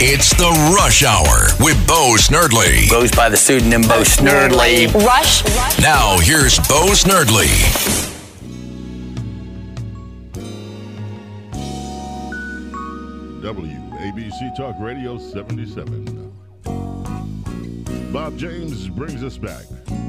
It's the Rush Hour with Bo Snerdley. Goes by the pseudonym Bo Snerdley. Rush. Now, here's Bo Snerdley. WABC Talk Radio 77. Bob James brings us back.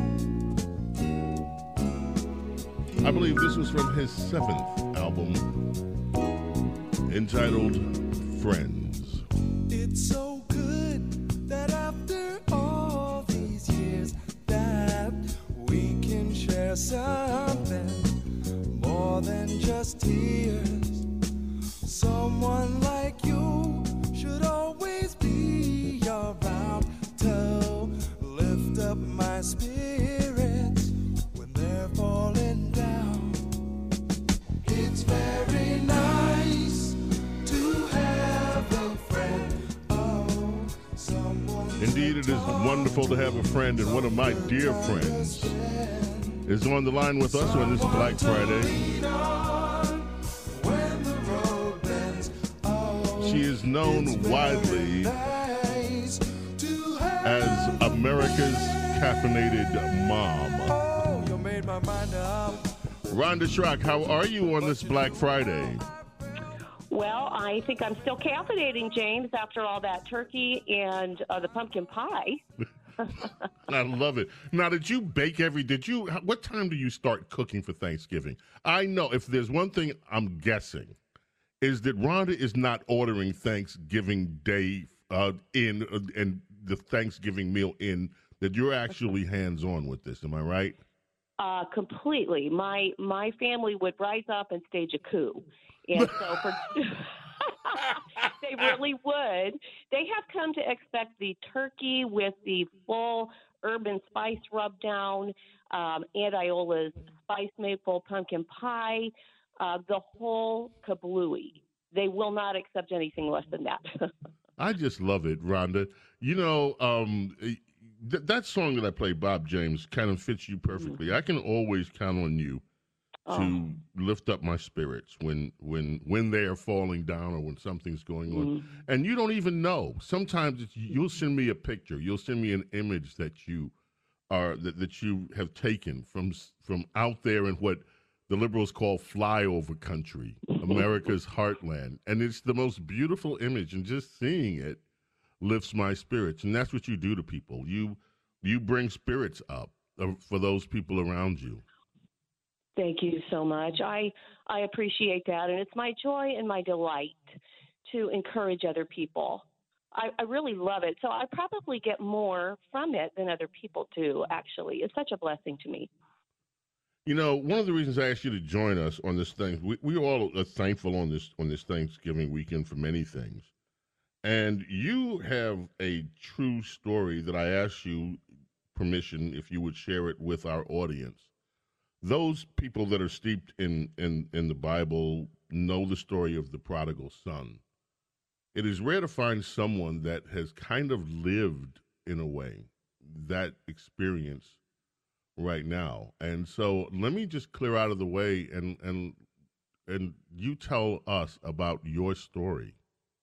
I believe this was from his 7th album, entitled Friends. It's so good that after all these years that we can share something more than just tears. Someone like you should always be around to lift up my spirits when they're falling down. It's very nice to have a friend. Oh, someone. Indeed, it is wonderful to have a friend, and one of my dear friends is on the line with us on this Black Friday. She is known widely as America's caffeinated mom. Rhonda Schrock, how are you on this Black Friday? Well, I think I'm still caffeinating, James, after all that turkey and the pumpkin pie. I love it. Now, what time do you start cooking for Thanksgiving? I know if there's one thing I'm guessing is that Rhonda is not ordering Thanksgiving Day and the Thanksgiving meal in, that you're actually hands-on with this. Am I right? Completely. My family would rise up and stage a coup. And so they really would. They have come to expect the turkey with the full herb and spice rub down, Aunt Iola's spice maple pumpkin pie, the whole kablooey. They will not accept anything less than that. I just love it, Rhonda. You know, that song that I play, Bob James, kind of fits you perfectly. I can always count on you to lift up my spirits when they are falling down or when something's going on. And you don't even know. Sometimes you'll send me a picture. You'll send me an image that you have taken from out there in what the liberals call flyover country, America's heartland. And it's the most beautiful image, and just seeing it lifts my spirits. And that's what you do to people. You bring spirits up for those people around you. Thank you so much. I appreciate that, and it's my joy and my delight to encourage other people. I really love it. So I probably get more from it than other people do, actually. It's such a blessing to me. You know, one of the reasons I asked you to join us on this thing, we all are thankful on this Thanksgiving weekend for many things. And you have a true story that I asked you permission if you would share it with our audience. Those people that are steeped in the Bible know the story of the prodigal son. It is rare to find someone that has kind of lived, in a way, that experience right now. And so let me just clear out of the way and you tell us about your story.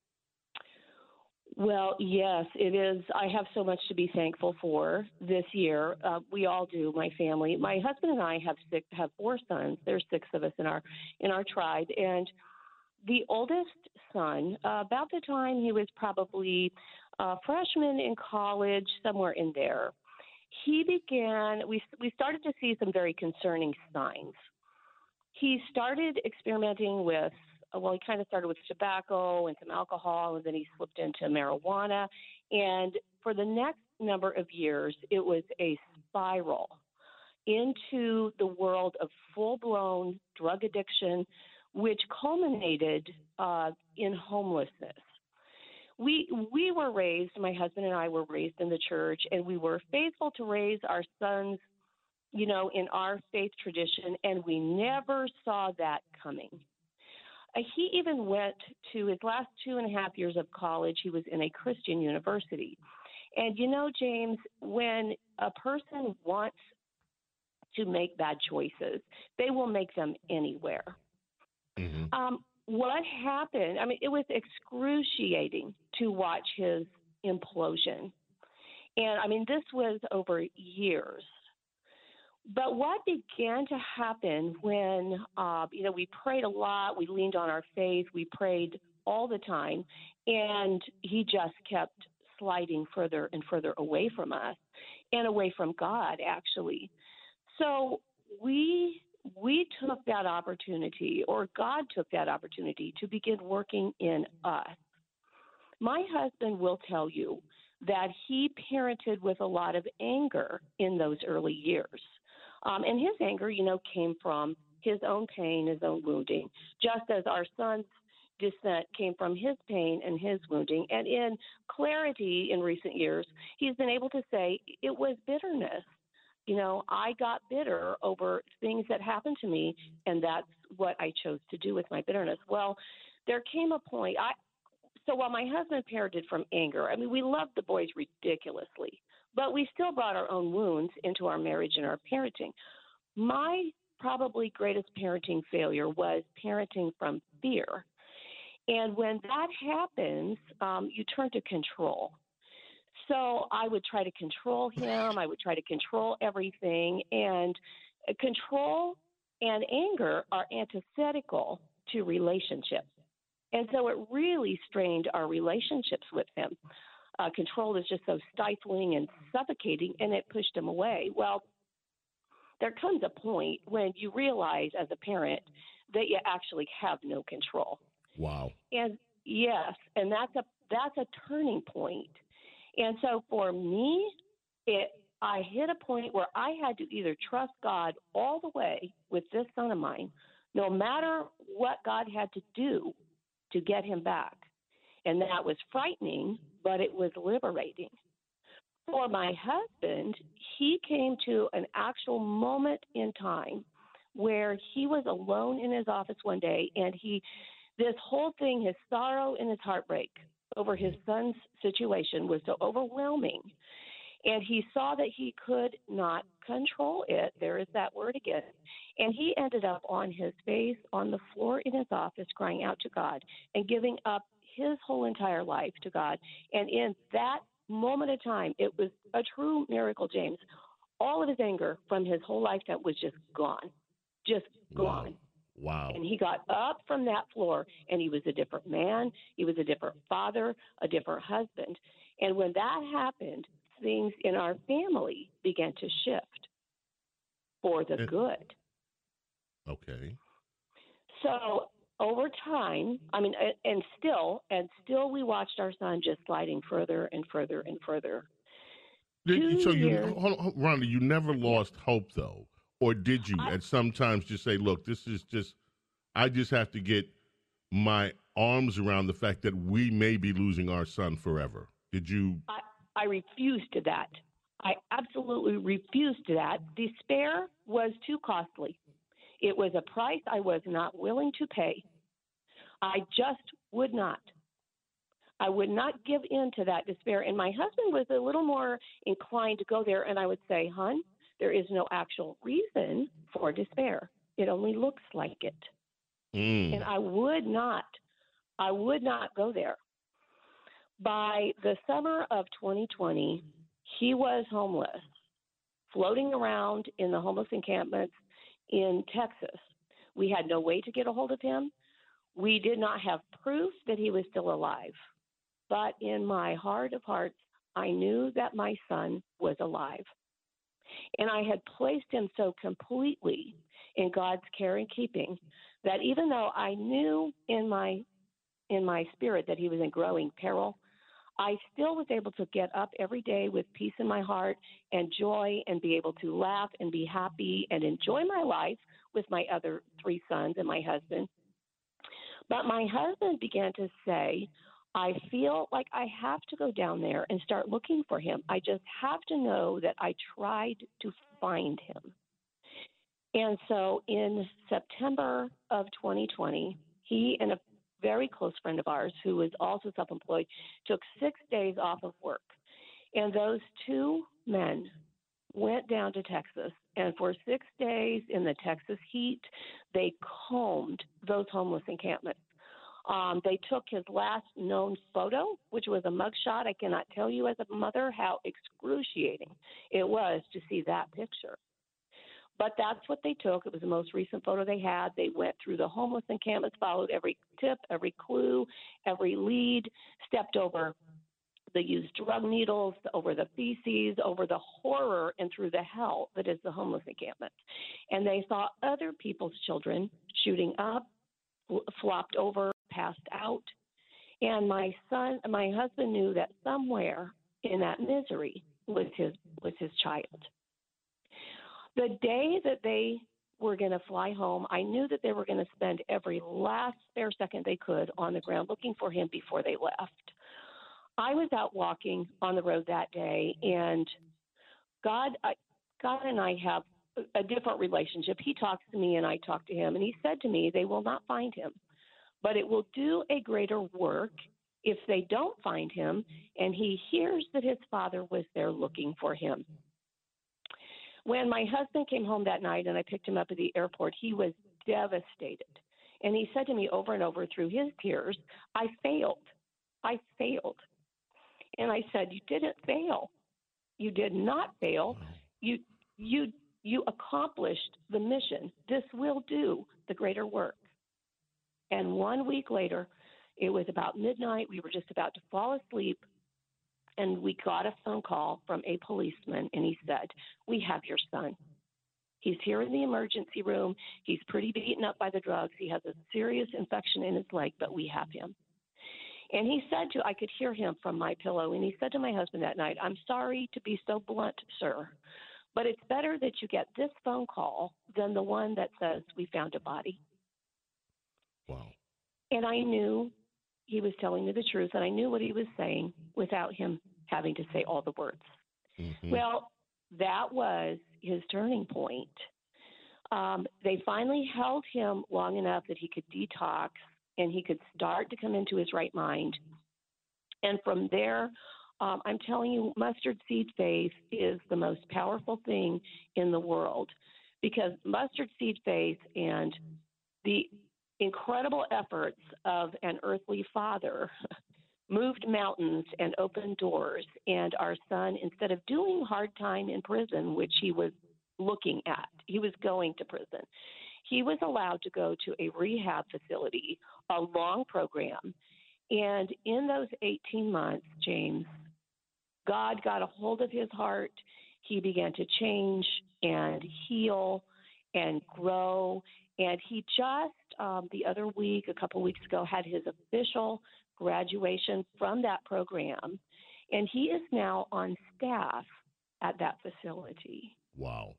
Well, yes, it is. I have so much to be thankful for this year. We all do, my family. My husband and I have 4 sons. There's 6 of us in our tribe. And the oldest son, about the time he was probably a freshman in college, somewhere in there, he began, we started to see some very concerning signs. He started experimenting with, he kind of started with tobacco and some alcohol, and then he slipped into marijuana. And for the next number of years, it was a spiral into the world of full-blown drug addiction, which culminated in homelessness. We were raised, my husband and I were raised in the church, and we were faithful to raise our sons, you know, in our faith tradition, and we never saw that coming. He even went to his last 2.5 years of college. He was in a Christian university. And, you know, James, when a person wants to make bad choices, they will make them anywhere. Mm-hmm. What happened, I mean, it was excruciating to watch his implosion. And I mean, this was over years. But what began to happen when, we prayed a lot, we leaned on our faith, we prayed all the time, and he just kept sliding further and further away from us and away from God, actually. So we took that opportunity, or God took that opportunity, to begin working in us. My husband will tell you that he parented with a lot of anger in those early years. And his anger, came from his own pain, his own wounding, just as our son's descent came from his pain and his wounding. And in clarity in recent years, he's been able to say it was bitterness. I got bitter over things that happened to me, and that's what I chose to do with my bitterness. Well, there came a point. So while my husband parented from anger, I mean, we loved the boys ridiculously, but we still brought our own wounds into our marriage and our parenting. My probably greatest parenting failure was parenting from fear. And when that happens, you turn to control. So I would try to control him. I would try to control everything. And control and anger are antithetical to relationships. And so it really strained our relationships with him. Control is just so stifling and suffocating, and it pushed him away. Well, there comes a point when you realize as a parent that you actually have no control. Wow. And yes, and that's a turning point. And so for me, I hit a point where I had to either trust God all the way with this son of mine, no matter what God had to do to get him back. And that was frightening, but it was liberating. For my husband, he came to an actual moment in time where he was alone in his office one day, and this whole thing, his sorrow and his heartbreak over his son's situation was so overwhelming. And he saw that he could not control it. There is that word again. And he ended up on his face on the floor in his office crying out to God and giving up his whole entire life to God. And in that moment of time, it was a true miracle, James. All of his anger from his whole lifetime was just gone, gone. Wow. And he got up from that floor, and he was a different man. He was a different father, a different husband. And when that happened, things in our family began to shift for the good. Okay. So over time, I mean, and still we watched our son just sliding further and further and further. Rhonda, you never lost hope, though, or did you? At some times, just say, "Look, I just have to get my arms around the fact that we may be losing our son forever." Did you? I refused to that. I absolutely refused to that. Despair was too costly. It was a price I was not willing to pay. I just would not. I would not give in to that despair. And my husband was a little more inclined to go there. And I would say, "Hon, there is no actual reason for despair. It only looks like it." And I would not go there. By the summer of 2020, he was homeless, floating around in the homeless encampments in Texas. We had no way to get a hold of him. We did not have proof that he was still alive. But in my heart of hearts, I knew that my son was alive. And I had placed him so completely in God's care and keeping that even though I knew in my spirit that he was in growing peril, I still was able to get up every day with peace in my heart and joy and be able to laugh and be happy and enjoy my life with my other 3 sons and my husband. But my husband began to say, "I feel like I have to go down there and start looking for him. I just have to know that I tried to find him." And so in September of 2020, he and a very close friend of ours who was also self-employed took 6 days off of work. And those 2 men went down to Texas. And for 6 days in the Texas heat, they combed those homeless encampments. They took his last known photo, which was a mugshot. I cannot tell you as a mother how excruciating it was to see that picture. But that's what they took. It was the most recent photo they had. They went through the homeless encampments, followed every tip, every clue, every lead, stepped over the used drug needles, over the feces, over the horror and through the hell that is the homeless encampment. And they saw other people's children shooting up, flopped over, passed out. And my husband knew that somewhere in that misery was his child. The day that they were going to fly home, I knew that they were going to spend every last spare second they could on the ground looking for him before they left. I was out walking on the road that day, and God and I have a different relationship. He talks to me, and I talk to him, and he said to me, they will not find him, but it will do a greater work if they don't find him, and he hears that his father was there looking for him. When my husband came home that night and I picked him up at the airport, he was devastated. And he said to me over and over through his tears, I failed. And I said, you didn't fail. You did not fail. You accomplished the mission. This will do the greater work. And 1 week later, it was about midnight. We were just about to fall asleep. And we got a phone call from a policeman, and he said, we have your son. He's here in the emergency room. He's pretty beaten up by the drugs. He has a serious infection in his leg, but we have him. And he said I could hear him from my pillow, and he said to my husband that night, I'm sorry to be so blunt, sir, but it's better that you get this phone call than the one that says we found a body. Wow. And I knew he was telling me the truth, and I knew what he was saying without him having to say all the words. Mm-hmm. Well, that was his turning point. They finally held him long enough that he could detox and he could start to come into his right mind. And from there, I'm telling you, mustard seed faith is the most powerful thing in the world, because mustard seed faith and the incredible efforts of an earthly father moved mountains and opened doors. And our son, instead of doing hard time in prison, which he was looking at, he was going to prison, he was allowed to go to a rehab facility, a long program. And in those 18 months, James, God got a hold of his heart. He began to change and heal and grow. And he just the other week, a couple weeks ago, had his official graduation from that program. And he is now on staff at that facility. Wow.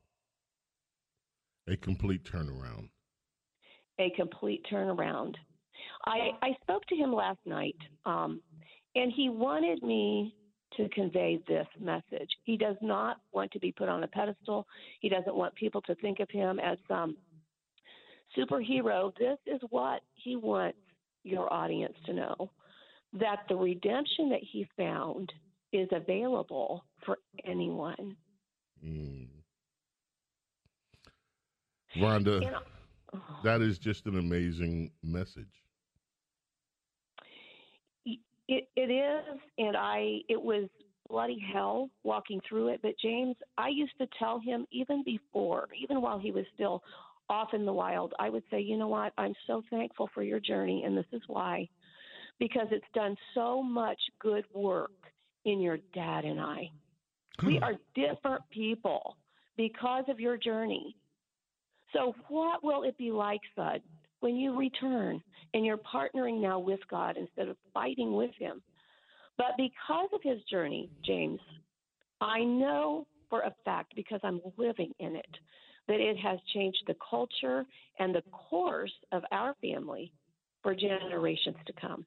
A complete turnaround. A complete turnaround. I spoke to him last night, and he wanted me to convey this message. He does not want to be put on a pedestal. He doesn't want people to think of him as some superhero. This is what he wants your audience to know, that the redemption that he found is available for anyone. Rhonda, that is just an amazing message. It is, and it was bloody hell walking through it. But James, I used to tell him even while he was still off in the wild, I would say, you know what, I'm so thankful for your journey, and this is why, because it's done so much good work in your dad and I. We are different people because of your journey. So what will it be like, Sud, when you return and you're partnering now with God instead of fighting with him? But because of his journey, James, I know for a fact, because I'm living in it, that it has changed the culture and the course of our family for generations to come.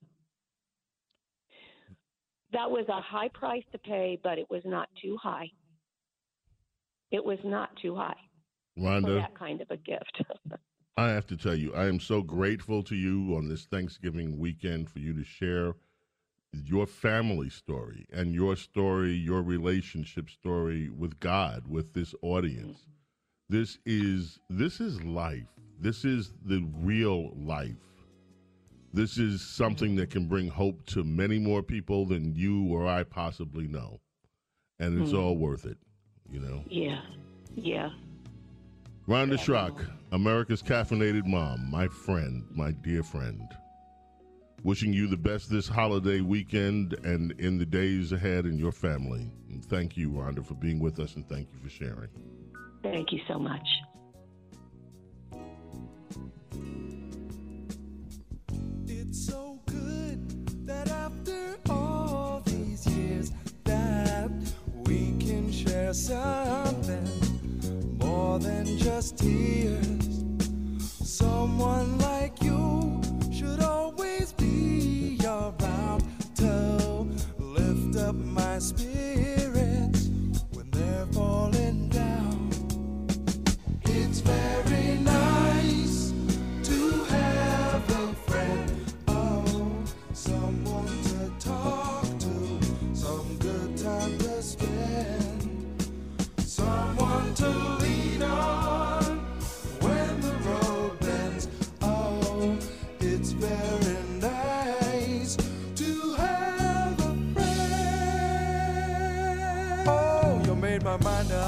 That was a high price to pay, but it was not too high. It was not too high. Rhonda, for that kind of a gift. I have to tell you, I am so grateful to you on this Thanksgiving weekend for you to share your family story and your story, your relationship story with God, with this audience. This is life. This is the real life. This is something that can bring hope to many more people than you or I possibly know. And it's all worth it, you know? Yeah. Yeah. Rhonda Schrock, America's Caffeinated Mom, my friend, my dear friend. Wishing you the best this holiday weekend and in the days ahead in your family. And thank you, Rhonda, for being with us, and thank you for sharing. Thank you so much. It's so good that after all these years that we can share something more than just tears. Someone like you should always be around to lift up my spirits when they're falling down. It's very nice to have a friend, oh, someone to talk to, some good time to spend, someone to lean on when the road bends. Oh, it's very nice to have a friend. Oh, you made my mind up.